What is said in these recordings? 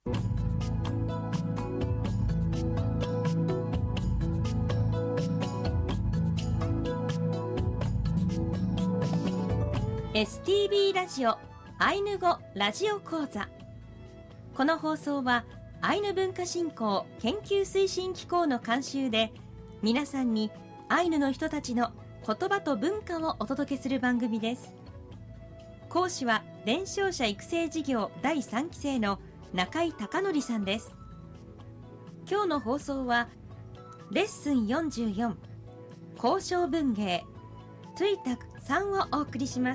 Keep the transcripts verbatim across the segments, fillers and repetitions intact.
エスティービー ラジオアイヌ語ラジオ講座。この放送はアイヌ文化振興研究推進機構の監修で、皆さんにアイヌの人たちの言葉と文化をお届けする番組です。講師は伝承者育成事業だいさんきせいの中井貴則さんです。今日の放送はレッスンよんじゅうよん、交渉文芸トゥイタクさんをお送りします。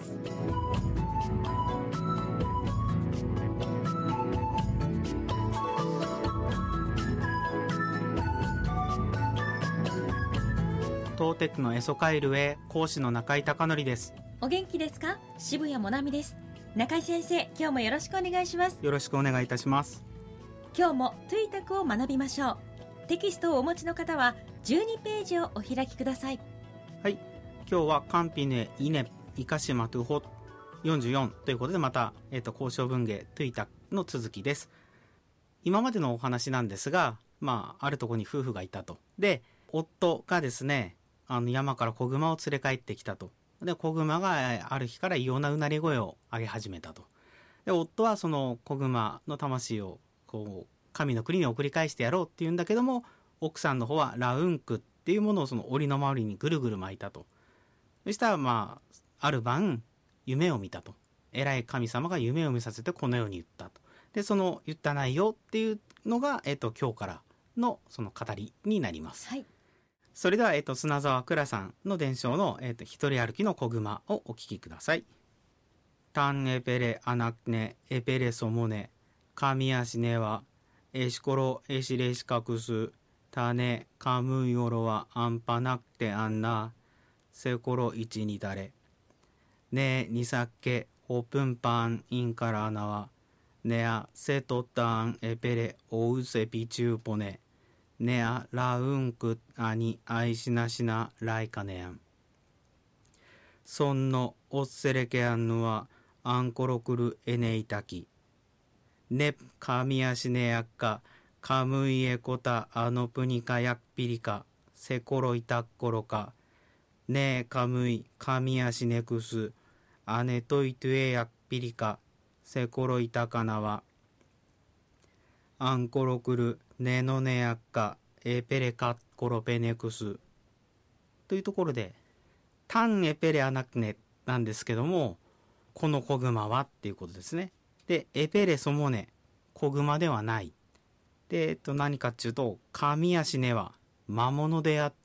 トーテックのエソカイルへ、講師の中井貴則です。 お元気ですか？渋谷もなみです。中井先生、今日もよろしくお願いします。 よろしくお願いいたします。 今日もトゥイタクを学びましょう。テキストをお持ちの方はじゅうにページをお開きください。 はい、今日はカンピネイネイカシマトゥホよんじゅうよんということで、また、えー、と交渉文芸トゥイタクの続きです。今までのお話なんですが、まあ、あるところに夫婦がいたと。で、夫がですね、あの山から子熊を連れ帰ってきたと。で、子熊がある日から異様なうなり声を上げ始めたと。で、夫はその子熊の魂をこう神の国に送り返してやろうっていうんだけども、奥さんの方はラウンクっていうものをその檻の周りにぐるぐる巻いたと。そしたらまあある晩夢を見たと。偉い神様が夢を見させてこのように言ったと。で、その言った内容っていうのが、えっと、今日からのその語りになります。 はい。 それでは、えっと、砂沢倉さんの伝承の、えっと、一人歩きの子熊をお聞きください。タンエペレアナクネエペレソモネカミアシネはエシコロエシレシカクスタネカムヨロはアンパナクテアンナセコロイチニダレネニサッケホプンパンインカラーナはネアセトタンエペレオウセピチューポネネアラウンクアニアイシナシナライカネアンソンノオッセレケアンヌはアンコロクルエネイタキネプカミアシネヤッカカムイエコタアノプニカヤッピリカセコロイタッコロカネカムイカミアシネクスアネトイトゥエヤッピリカセコロイタカナはアンコロクルネノネヤッカエペレカコロペネクスというところでタンエペレアナクネなんですけども、この子熊はっていうことですね。で、エペレソモネ、子熊ではない。で、えっと、何かっていうと、カミアシネは魔物であって、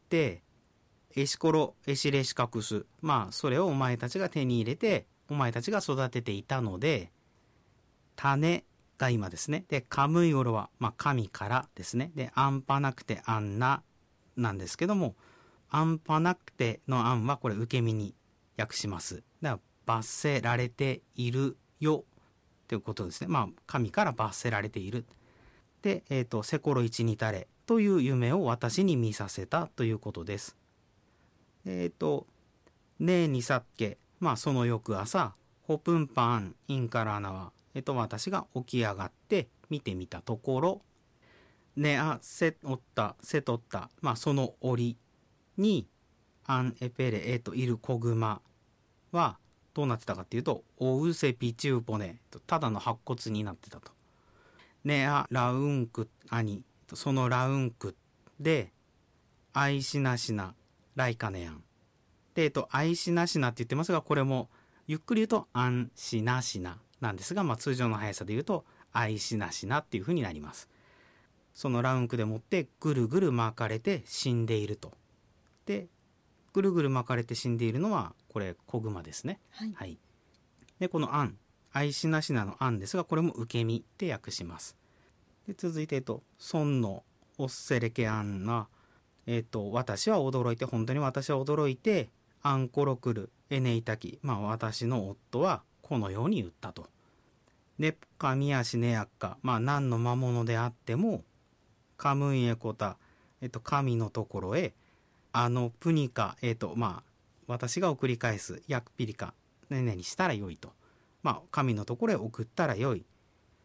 エシコロエシレシカクス、まあ、それをお前たちが手に入れて、お前たちが育てていたので、種が今ですね。で、カムイオロは、まあ、神からですね。で、アンパなくてアンナなんですけども、アンパなくてのアンはこれ受け身に訳します。だから罰せられているよということですね。まあ、神から罰せられている。で、えっと、セコロ一にたれという夢を私に見させたということです。えっと、ねえにさっけ、まあ、その翌朝、ホプンパンインカラーナは、えっと、私が起き上がって見てみたところ、ねあ、せおった、せとった、まあ、その折に、アンエペレ、えっと、いる子熊は、どうなってたかっていうと、オウセピチューポネ、ただの白骨になってたと。ねあ、ラウンク、アニ、そのラウンクで、アイシナシナ、ライカネアン。で、えっと、アイシナシナって言ってますが、これも、ゆっくり言うと、アンシナシナなんですが、まあ、通常の速さで言うと、アイシナシナっていう風になります。そのラウンクでもって、ぐるぐる巻かれて死んでいると。で、ぐるぐる巻かれて死んでいるのは、これ、子熊ですね。 はい。 はい。で、このアン、アイシナシナのアンですが、これも受け身で訳します。で、続いて、えっと、ソンのオッセレケアンが、えっと、私は驚いて、本当に私は驚いて、アンコロクル、エネイタキ、まあ私の夫はこのように言ったと。で、カミヤシネヤッカ、まあ何の魔物であっても、カムイエコタ、えっと、神のところへ、あのプニカ、えっと、まあ、私が送り返す、ヤクピリカ、ねねにしたらよいと。まあ、神のところへ送ったらよい。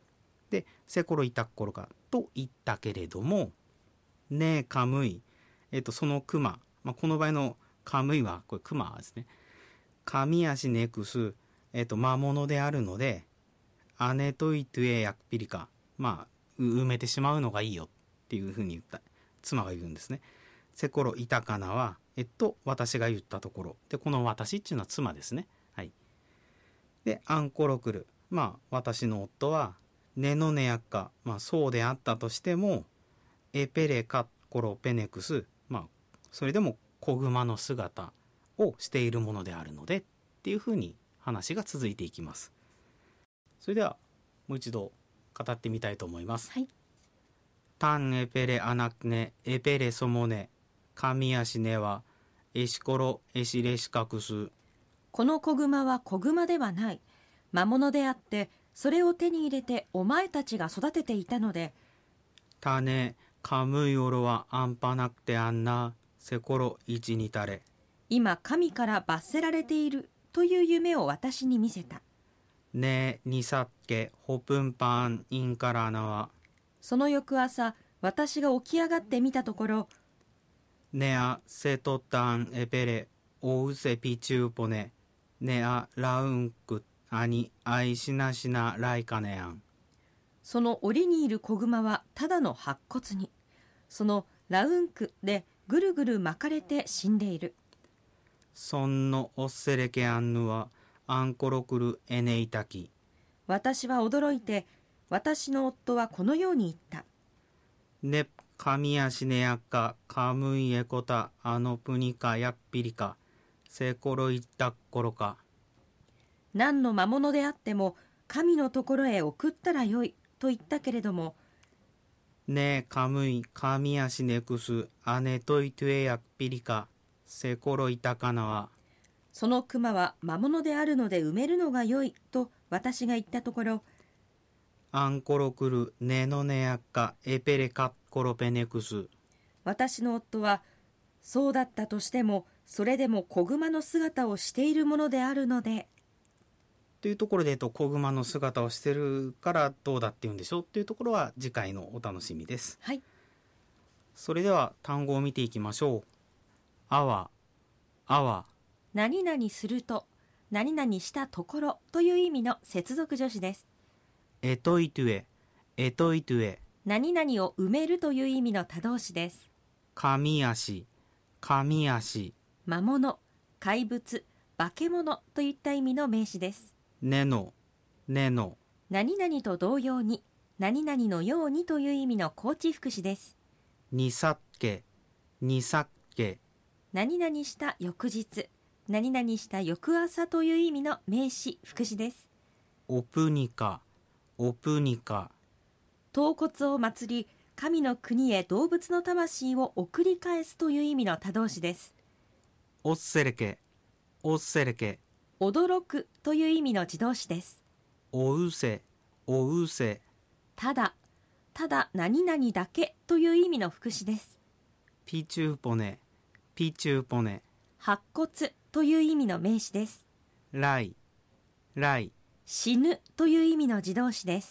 で、せころいたっころかと言ったけれども、ねえかむい、えっと、その熊、まあ、この場合のかむいは、これ熊ですね。神足ネクス、えっと、魔物であるので、姉といとえやっぴりか、まあ、埋めてしまうのがいいよっていうふうに言った、妻が言うんですね。せころいたかなは、えっと、私が言ったところ。で、この私っていうのは妻ですね。はい。で、アンコロクル。まあ、私の夫は、ネノネヤッカ、まあ、そうであったとしても、エペレカッコロペネクス、まあ、それでも子熊の姿をしているものであるので、っていうふうに話が続いていきます。それでは、もう一度語ってみたいと思います。 はい。 タンエペレアナクネエペレソモネカミヤシネはエシコロエシレシカクス。 この子熊は子熊ではない。魔物であって、それを手に入れてお前たちが育てていたので。 タネカムイオロはアンパナクテアンナセコロイチニタレ。 今神から罰せられているという夢を私に見せた。 ねニサッケホプンパンインカラナは。 その翌朝、私が起き上がってみたところ、 ネアセトタンエペレオウセピチューポネネアラウンクアニアイシナシナライカネアン。 その檻にいる子熊はただの白骨に、そのラウンクでぐるぐる巻かれて死んでいる。 そんのオッセレケアンヌはアンコロクルエネイタキ。 私は驚いて、私の夫はこのように言った。 ねカミヤシネヤカカムイエコタアノプニカヤッピリカセコロイタッコロカ。 何の魔物であっても神のところへ送ったらよいと言ったけれども、 ねカムイカミヤシネクスアネトイトゥエヤッピリカセコロイタカナは。 その熊は魔物であるので埋めるのがよいと私が言ったところ、 アンコロクルネノネヤッカエペレカッコロペネクス。 私の夫は、そうだったとしてもそれでも子熊の姿をしているものであるので。 というところで、えっと、子熊の姿をしてるからどうだっていうんでしょうっていうところは次回のお楽しみです。 はい。 それでは単語を見ていきましょう。あわ、あわ。 何々すると、何々したところという意味の接続助詞です。 エトイトゥエ、エトイトゥエ。 何々を埋めるという意味の他動詞です。 神足、神足。 魔物、怪物、化け物といった意味の名詞です。 ねの、ねの。 何々と同様に、何々のようにという意味の高知副詞です。 にさっけ、にさっけ。 何々した翌日、何々した翌朝という意味の名詞副詞です。 オプニカ、オプニカ。 頭骨を祀り、神の国へ動物の魂を送り返すという意味の他動詞です。 オッセレケ、オッセレケ。 驚くという意味の自動詞です。 おうせ、おうせ。 ただ、ただ何々だけという意味の副詞です。 ピチューポネ、ピチューポネ。 白骨という意味の名詞です。 ライ、ライ。 死ぬという意味の自動詞です。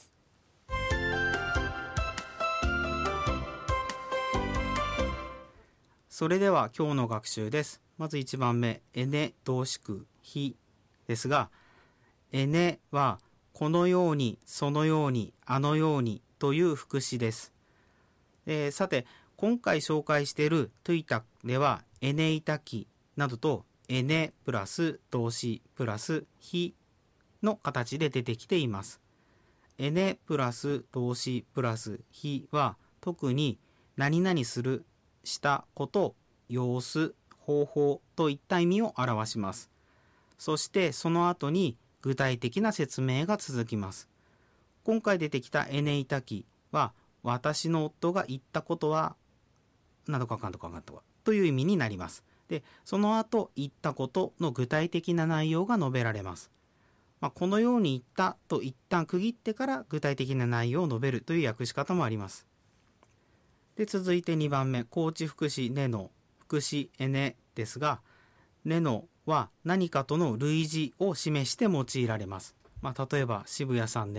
それでは今日の学習です。まずいちばんめ、エネ動詞句ひですが、エネはこのように、そのように、あのようにという副詞です。えー、さて、今回紹介しているトゥイタでは、エネイタキなどとエネプラス動詞プラスひの形で出てきています。エネプラス動詞プラスひは特に何々する、したこと、様子、方法といった意味を表します。そしてその後に具体的な説明が続きます。今回出てきたエネイタキは、私の夫が言ったことは何とかかんとかかんとかという意味になります。で、その後言ったことの具体的な内容が述べられます。まあ、このように言ったと一旦区切ってから具体的な内容を述べるという訳し方もあります。で、続いてにばんめ、高知副詞ねの副詞エネですが、ねのは何かとの類似を示して用いられます。まあ、例えば渋谷さんねのっ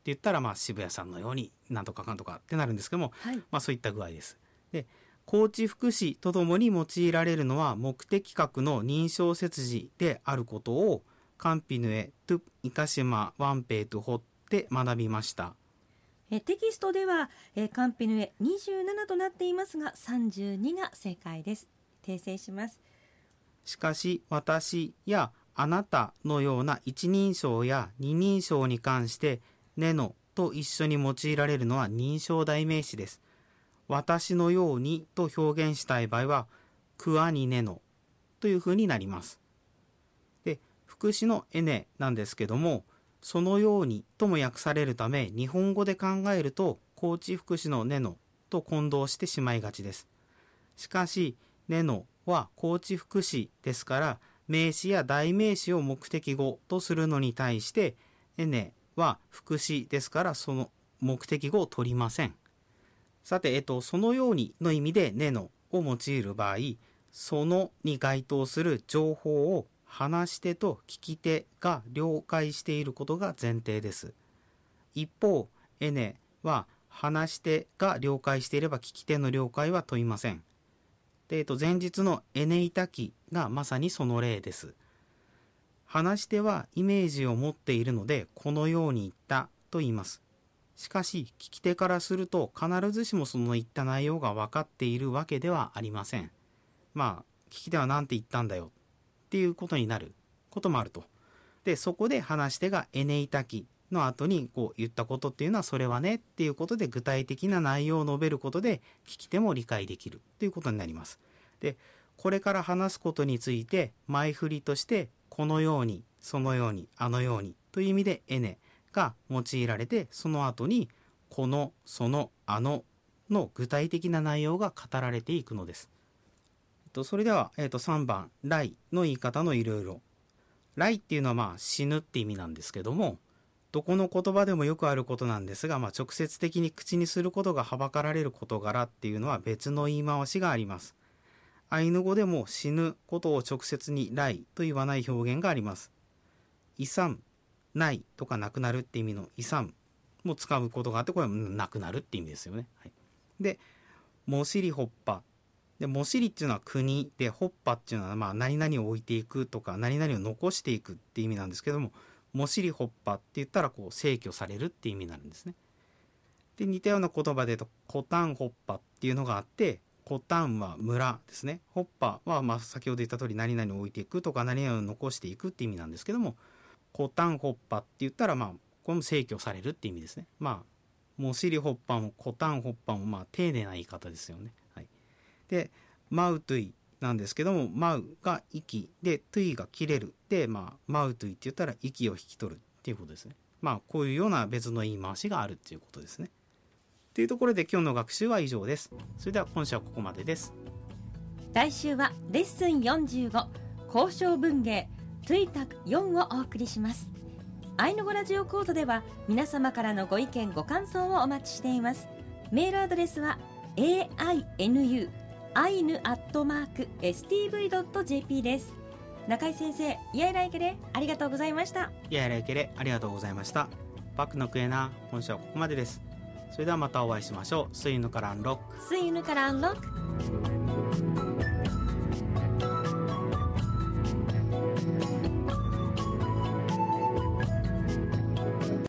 言ったらまあ渋谷さんのようになんとかかんとかってなるんですけども、 はい、 まあそういった具合です。で、高知福祉とともに用いられるのは目的格の認証切字であることをカンピヌエトゥイカシマワンペイトゥホって学びました。 えテキストでは、えカンピヌエにじゅうななとなっていますがさんじゅうにが正解です。訂正します。 しかし私やあなたのような一人称や二人称に関してねのと一緒に用いられるのは認証代名詞です。私のようにと表現したい場合はクワニネのというふうになります。で、副詞のエネなんですけども、そのようにとも訳されるため日本語で考えると高知副詞のネのと混同してしまいがちです。しかしネのは高知副詞ですから名詞や代名詞を目的語とするのに対してエネは副詞ですからその目的語を取りません。さて、えっと、そのようにの意味でねのを用いる場合、そのに該当する情報を話し手と聞き手が了解していることが前提です。一方、エネは話し手が了解していれば聞き手の了解は問いません。で、えっと、前日のエネイタキがまさにその例です。話し手はイメージを持っているので、このように言ったと言います。しかし聞き手からすると必ずしもその言った内容が分かっているわけではありません。まあ聞き手は何て言ったんだよっていうことになることもあると。で、そこで話し手がエネイタキの後にこう言ったことっていうのはそれはねっていうことで具体的な内容を述べることで聞き手も理解できるということになります。で、これから話すことについて前振りとしてこのようにそのようにあのようにという意味でエネが用いられて、その後にこのそのあのの具体的な内容が語られていくのです。えっと、それでは、えっと、さんばん来の言い方のいろいろ。来っていうのはまあ死ぬって意味なんですけども、どこの言葉でもよくあることなんですが、まあ、直接的に口にすることがはばかられる事柄っていうのは別の言い回しがあります。アイヌ語でも死ぬことを直接に来と言わない表現があります。イサンないとかなくなるって意味のイサンも使うことがあって、これはなくなるって意味ですよね。はい、で、モシリホッパで、モシリっていうのは国で、ホッパっていうのはまあ何々を置いていくとか何々を残していくって意味なんですけども、モシリホッパって言ったらこう逝去されるって意味になるんですね。で、似たような言葉で言うとコタンホッパっていうのがあって、コタンは村ですね。ホッパはまあ先ほど言った通り何々を置いていくとか何々を残していくって意味なんですけども、コタンホッパって言ったらまあこれも逝去されるって意味ですね。まあモシリホッパもコタンホッパもまあ丁寧な言い方ですよね。はい、でマウトゥイなんですけども、マウが息でトゥイが切れるで、まあマウトゥイって言ったら息を引き取るっていうことですね。まあこういうような別の言い回しがあるっていうことですね。というところで今日の学習は以上です。それでは今週はここまでです。 来週はレッスンよんじゅうご交渉文芸トゥイタクよんをお送りします。アイヌ語ラジオ講座では皆様からのご意見ご感想をお待ちしています。メールアドレスは エーアイエヌユー アイヌアットマーク エスティーブイドットジェーピー です。中井先生、イヤイライケレありがとうございました。 イヤイライケレありがとうございました。バックのクエナ、今週はここまでです。それではまたお会いしましょう。スイヌカランロックスイヌカランロック